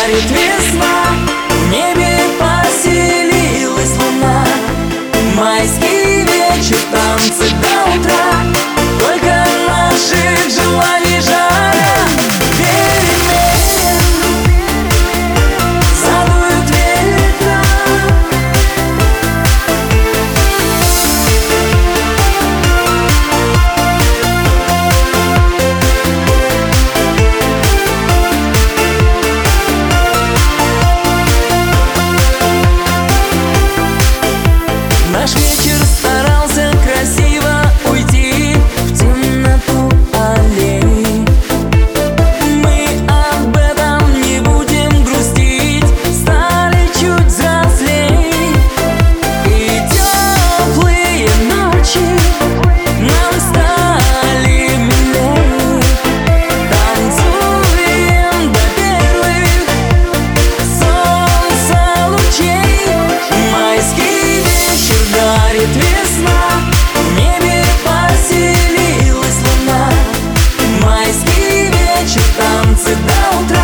дарит весна, в небе поселилась луна. Майский вечер, танцы до утра, только наших желаний жара. Перемен задуют ветра, наш вечер старался красиво уйти в темноту аллей. Мы об этом не будем грустить, стали чуть взрослей. И теплые ночи нам стали милей. Танцуем до первых солнца лучей. Майский вечер дарит весна, в небе поселилась луна. Майский вечер, танцы до утра.